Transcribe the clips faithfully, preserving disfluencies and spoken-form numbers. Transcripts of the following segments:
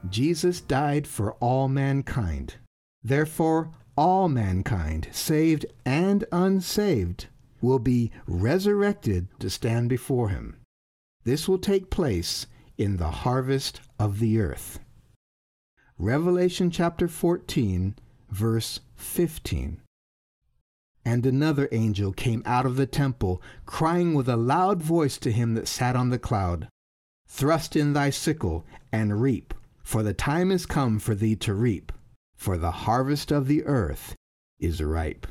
Jesus died for all mankind. Therefore, all mankind, saved and unsaved, will be resurrected to stand before him. This will take place in the harvest of the earth. Revelation chapter fourteen, verse fifteen. And another angel came out of the temple, crying with a loud voice to him that sat on the cloud, Thrust in thy sickle, and reap, for the time is come for thee to reap, for the harvest of the earth is ripe.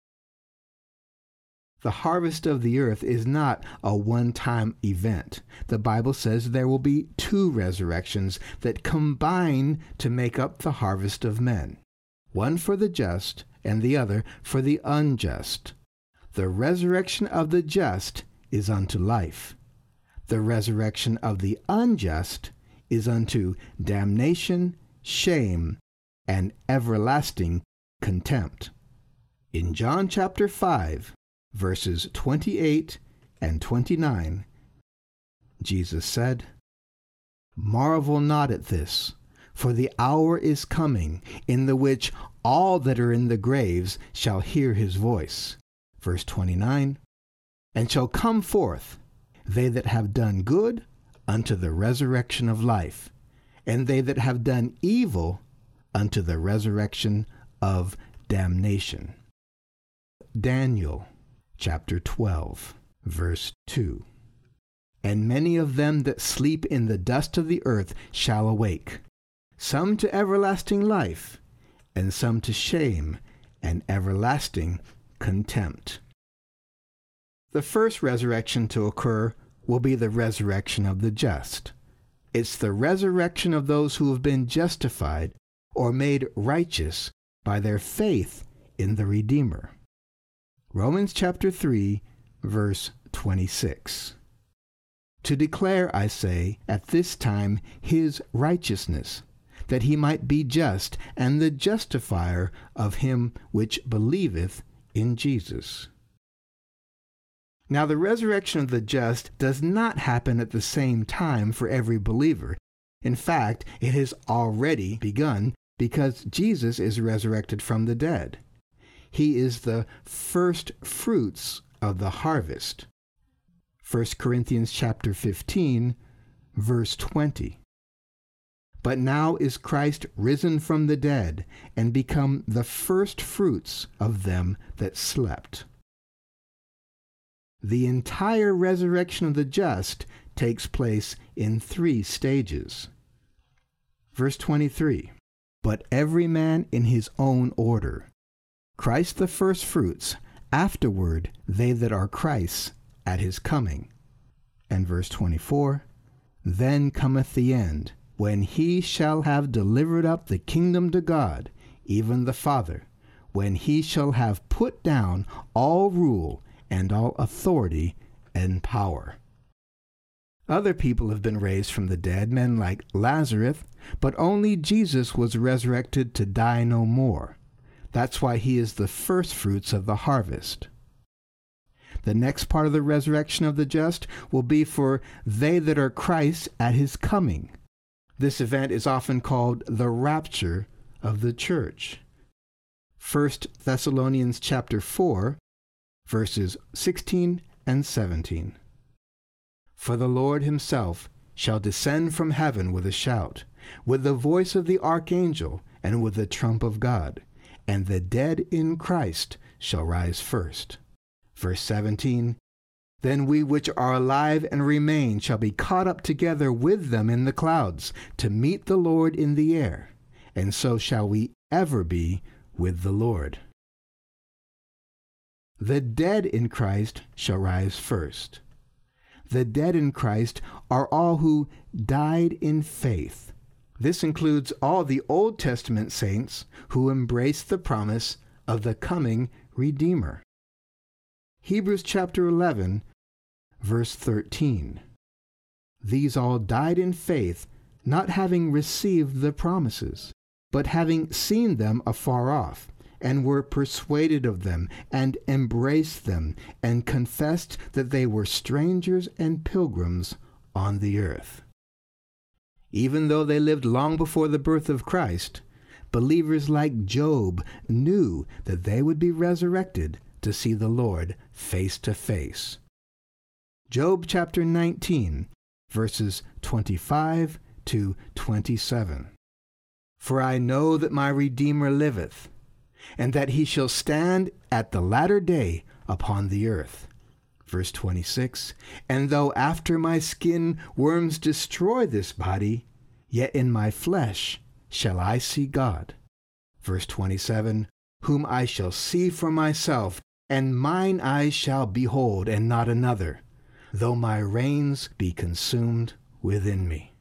The harvest of the earth is not a one-time event. The Bible says there will be two resurrections that combine to make up the harvest of men, one for the just and the other for the unjust. The resurrection of the just is unto life. The resurrection of the unjust is unto damnation, shame, and everlasting contempt. In John chapter five, verses twenty-eight and twenty-nine, Jesus said, Marvel not at this, for the hour is coming, in the which all that are in the graves shall hear his voice. Verse twenty-nine, And shall come forth, they that have done good, unto the resurrection of life, and they that have done evil, unto the resurrection of damnation. Daniel chapter twelve, verse two. And many of them that sleep in the dust of the earth shall awake, some to everlasting life, and some to shame and everlasting contempt. The first resurrection to occur will be the resurrection of the just. It's the resurrection of those who have been justified or made righteous by their faith in the Redeemer. Romans chapter three, verse twenty-six. To declare, I say, at this time his righteousness, that he might be just and the justifier of him which believeth in Jesus. Now the resurrection of the just does not happen at the same time for every believer. In fact, it has already begun because Jesus is resurrected from the dead. He is the first fruits of the harvest. First Corinthians chapter fifteen, verse twenty. But now is Christ risen from the dead, and become the first fruits of them that slept. The entire resurrection of the just takes place in three stages. Verse twenty-three, But every man in his own order. Christ the first fruits, afterward they that are Christ's at his coming. And verse twenty-four, Then cometh the end, when he shall have delivered up the kingdom to God, even the Father, when he shall have put down all rule and all authority and power. Other people have been raised from the dead, men like Lazarus, but only Jesus was resurrected to die no more. That's why he is the first fruits of the harvest. The next part of the resurrection of the just will be for they that are Christ at his coming. This event is often called the rapture of the church. First Thessalonians chapter four, verses sixteen and seventeen. For the Lord himself shall descend from heaven with a shout, with the voice of the archangel, and with the trump of God, and the dead in Christ shall rise first. Verse seventeen, Then we which are alive and remain shall be caught up together with them in the clouds, to meet the Lord in the air, and so shall we ever be with the Lord. The dead in Christ shall rise first. The dead in Christ are all who died in faith. This includes all the Old Testament saints who embraced the promise of the coming Redeemer. Hebrews chapter eleven, verse thirteen. These all died in faith, not having received the promises, but having seen them afar off, and were persuaded of them, and embraced them, and confessed that they were strangers and pilgrims on the earth. Even though they lived long before the birth of Christ, believers like Job knew that they would be resurrected to see the Lord face to face. Job chapter nineteen, verses twenty-five to twenty-seven. For I know that my Redeemer liveth, and that he shall stand at the latter day upon the earth. Verse twenty-six, and though after my skin worms destroy this body, yet in my flesh shall I see God. Verse twenty-seven, whom I shall see for myself, and mine eyes shall behold, and not another, though my reins be consumed within me.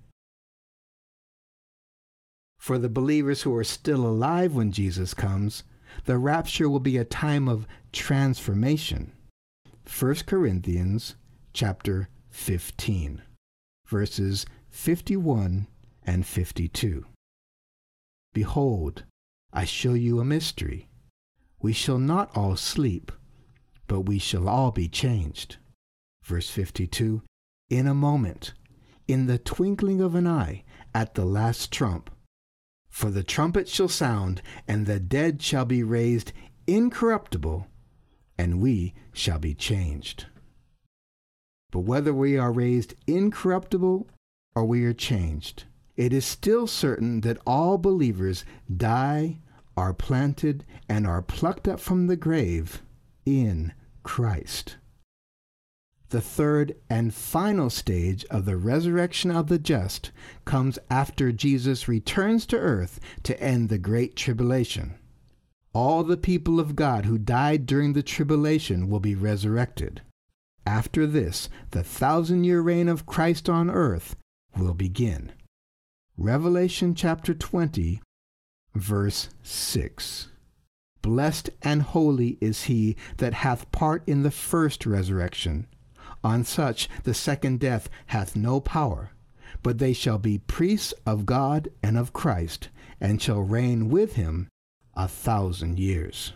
For the believers who are still alive when Jesus comes, the rapture will be a time of transformation. First Corinthians chapter fifteen, verses fifty-one and fifty-two. Behold, I show you a mystery. We shall not all sleep, but we shall all be changed. Verse fifty-two, in a moment, in the twinkling of an eye, at the last trump. For the trumpet shall sound, and the dead shall be raised incorruptible, and we shall be changed. But whether we are raised incorruptible or we are changed, it is still certain that all believers die, are planted, and are plucked up from the grave in Christ. The third and final stage of the resurrection of the just comes after Jesus returns to earth to end the great tribulation. All the people of God who died during the tribulation will be resurrected. After this, the thousand-year reign of Christ on earth will begin. Revelation chapter twenty, verse six. Blessed and holy is he that hath part in the first resurrection. On such the second death hath no power, but they shall be priests of God and of Christ, and shall reign with him a thousand years.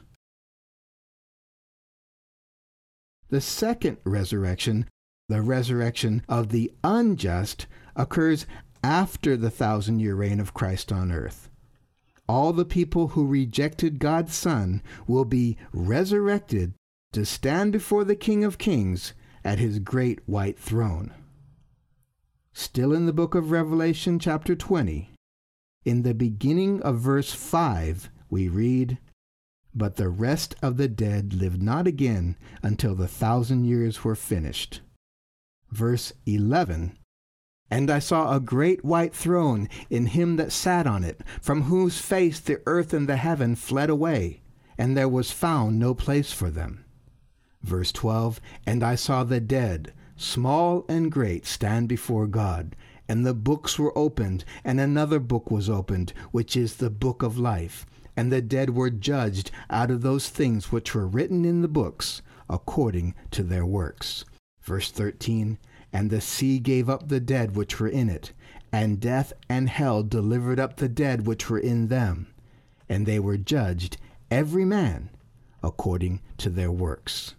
The second resurrection, the resurrection of the unjust, occurs after the thousand-year reign of Christ on earth. All the people who rejected God's Son will be resurrected to stand before the King of Kings at his great white throne. Still in the book of Revelation chapter twenty, in the beginning of verse five, we read, But the rest of the dead lived not again until the thousand years were finished. Verse eleven, And I saw a great white throne in him that sat on it, from whose face the earth and the heaven fled away, and there was found no place for them. Verse twelve, And I saw the dead, small and great, stand before God, and the books were opened, and another book was opened, which is the book of life. And the dead were judged out of those things which were written in the books, according to their works. Verse thirteen, And the sea gave up the dead which were in it, and death and hell delivered up the dead which were in them, and they were judged, every man, according to their works.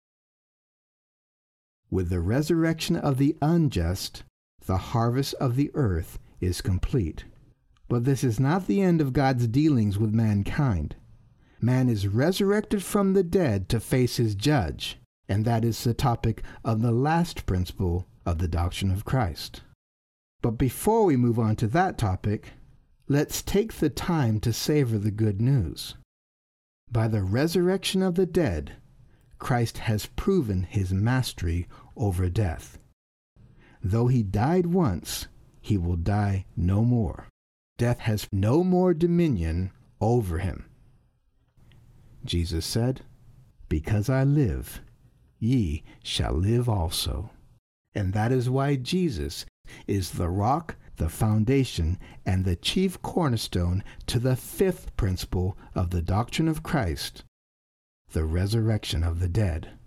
With the resurrection of the unjust, the harvest of the earth is complete. But this is not the end of God's dealings with mankind. Man is resurrected from the dead to face his judge, and that is the topic of the last principle of the doctrine of Christ. But before we move on to that topic, let's take the time to savor the good news. By the resurrection of the dead, Christ has proven his mastery over death. Though he died once, he will die no more. Death has no more dominion over him. Jesus said, Because I live, ye shall live also. And that is why Jesus is the rock, the foundation, and the chief cornerstone to the fifth principle of the doctrine of Christ, the resurrection of the dead.